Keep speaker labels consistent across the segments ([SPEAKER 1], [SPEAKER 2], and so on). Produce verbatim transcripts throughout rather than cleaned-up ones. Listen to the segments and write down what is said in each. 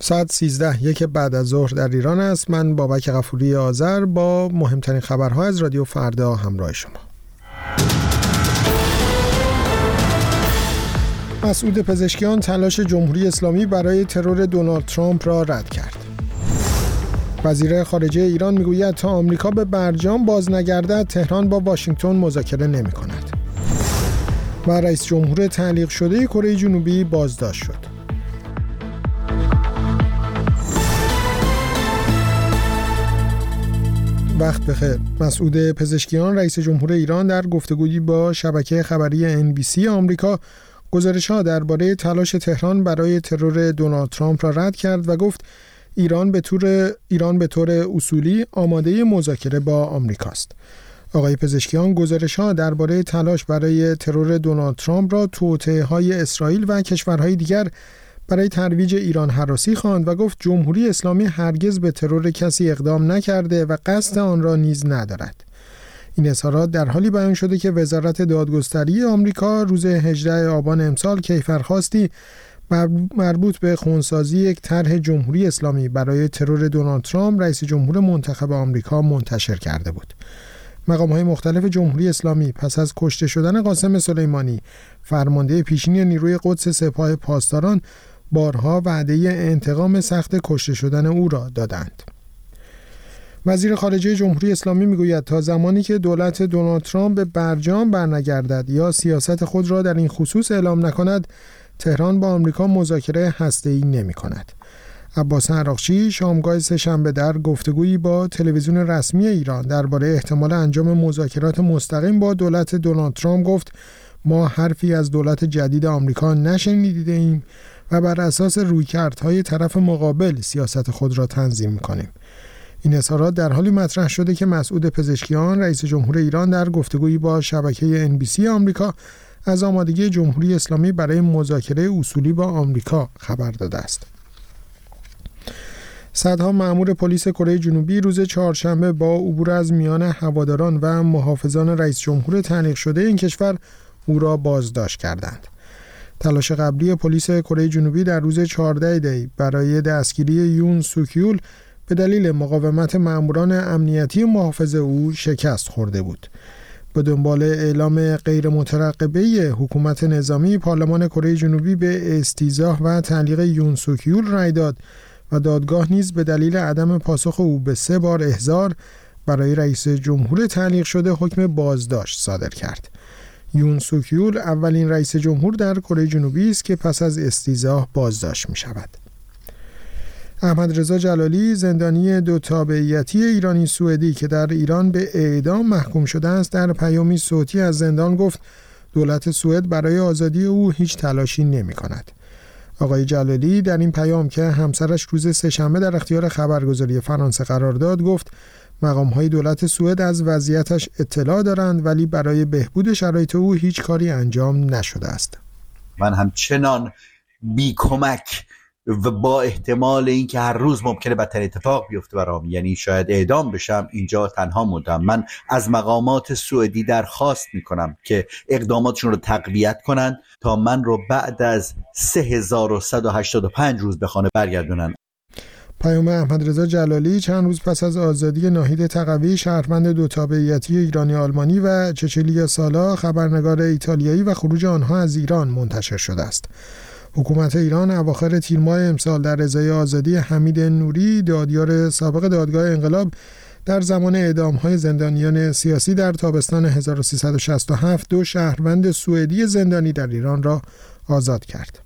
[SPEAKER 1] ساعت سیزده یک بعد از ظهر در ایران است. من بابک غفوری آذر با مهمترین خبرها از رادیو فردا همراه شما. مسعود پزشکیان تلاش جمهوری اسلامی برای ترور دونالد ترامپ را رد کرد. وزیر خارجه ایران میگوید تا آمریکا به برجام باز نگردد تهران با واشنگتن مذاکره نمی کند. و رئیس جمهور تعلیق شده کره جنوبی بازداشت شد. وقت بخیر. مسعود پزشکیان رئیس جمهور ایران در گفتگویی با شبکه خبری ان بی سی آمریکا گزارش‌ها درباره تلاش تهران برای ترور دونالد ترامپ را رد کرد و گفت ایران به طور ایران به طور اصولی آماده مذاکره با آمریکاست. آقای پزشکیان گزارش‌ها درباره تلاش برای ترور دونالد ترامپ را توطئه‌های اسرائیل و کشورهای دیگر برای ترویج ایران هراسی خواند و گفت جمهوری اسلامی هرگز به ترور کسی اقدام نکرده و قصد آن را نیز ندارد. این اظهارات در حالی بیان شده که وزارت دادگستری آمریکا روز هجدهم آبان امسال کیفرخواستی مربوط به خونسازی یک طرح جمهوری اسلامی برای ترور دونالد ترامپ رئیس جمهور منتخب آمریکا منتشر کرده بود. مقام‌های مختلف جمهوری اسلامی پس از کشته شدن قاسم سلیمانی فرمانده پیشین نیروی قدس سپاه پاسداران بارها وعده انتقام سخت کشته شدن او را دادند. وزیر خارجه جمهوری اسلامی میگوید تا زمانی که دولت دونالد ترامپ به برجام برنگردد یا سیاست خود را در این خصوص اعلام نکند تهران با آمریکا مذاکره هسته‌ای نمی‌کند. عباس عراقچی شامگاه سه‌شنبه در گفتگویی با تلویزیون رسمی ایران درباره احتمال انجام مذاکرات مستقیم با دولت دونالد ترامپ گفت ما حرفی از دولت جدید آمریکا نشنیده ایم و بر اساس رویکردهای طرف مقابل سیاست خود را تنظیم می‌کنیم. این اظهارات در حالی مطرح شده که مسعود پزشکیان رئیس جمهور ایران در گفتگویی با شبکه ان بی سی آمریکا از آمادگی جمهوری اسلامی برای مذاکره اصولی با آمریکا خبر داده است. صدها مأمور پلیس کره جنوبی روز چهارشنبه با عبور از میان هواداران و محافظان رئیس جمهور تعلیق شده این کشور او را بازداشت کردند. تلاش قبلی پلیس کره جنوبی در روز چهاردهم دی برای دستگیری یون سوکیول به دلیل مقاومت مأموران امنیتی محافظ او شکست خورده بود. به دنبال اعلام غیر مترقبه حکومت نظامی پارلمان کره جنوبی به استیضاح و تعلیق یون سوکیول رأی داد و دادگاه نیز به دلیل عدم پاسخ او به سه بار احضار برای رئیس جمهور تعلیق شده حکم بازداشت صادر کرد. یون سوکیول اولین رئیس جمهور در کره جنوبی است که پس از استیضاح بازداشت می شود. احمد رضا جلالی زندانی دو تابعیتی ایرانی سوئدی که در ایران به اعدام محکوم شده است در پیامی صوتی از زندان گفت دولت سوئد برای آزادی او هیچ تلاشی نمی کند. آقای جلالی در این پیام که همسرش روز سه‌شنبه در اختیار خبرگزاری فرانسه قرار داد گفت مقام‌های دولت سوئد از وضعیتش اطلاع دارند ولی برای بهبود شرایط او هیچ کاری انجام نشده است.
[SPEAKER 2] من همچنان بی کمک و با احتمال اینکه هر روز ممکنه بدتر اتفاق بیفته برام، یعنی شاید اعدام بشم، اینجا تنها موندم. من از مقامات سوئدی درخواست میکنم که اقداماتشون رو تقویت کنن تا من رو بعد از سه هزار و صد و هشتاد و پنج روز به خانه برگردونن.
[SPEAKER 1] پیام احمد رضا جلالی چند روز پس از آزادی ناهید تقوی شهروند دو تابعیتی ایرانی آلمانی و چچلیا سالا خبرنگار ایتالیایی و خروج آنها از ایران منتشر شده است. حکومت ایران اواخر تیر ماه امسال در ازای آزادی حمید نوری دادیار سابق دادگاه انقلاب در زمان اعدام‌های زندانیان سیاسی در تابستان هزار و سیصد و شصت و هفت دو شهروند سوئدی زندانی در ایران را آزاد کرد.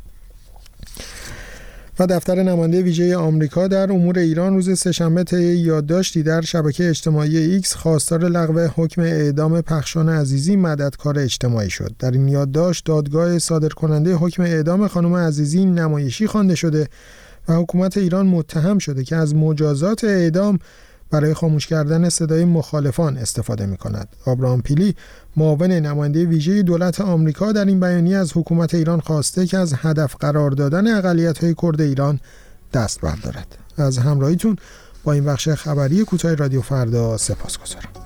[SPEAKER 1] و دفتر نماینده ویژه آمریکا در امور ایران روز سه‌شنبه طی یادداشتی در شبکه اجتماعی ایکس خواستار لغو حکم اعدام پخشان عزیزی مددکار اجتماعی شد. در این یادداشت دادگاه صادرکننده حکم اعدام خانم عزیزی نمایشی خوانده شده و حکومت ایران متهم شده که از مجازات اعدام برای خاموش کردن صدای مخالفان استفاده می‌کند. آبراهام پیلی معاون نماینده ویژه دولت آمریکا در این بیانیه از حکومت ایران خواسته که از هدف قرار دادن اقلیت‌های کرد ایران دست بردارد. از همراهیتون با این بخش خبری کوتاه رادیو فردا سپاسگزارم.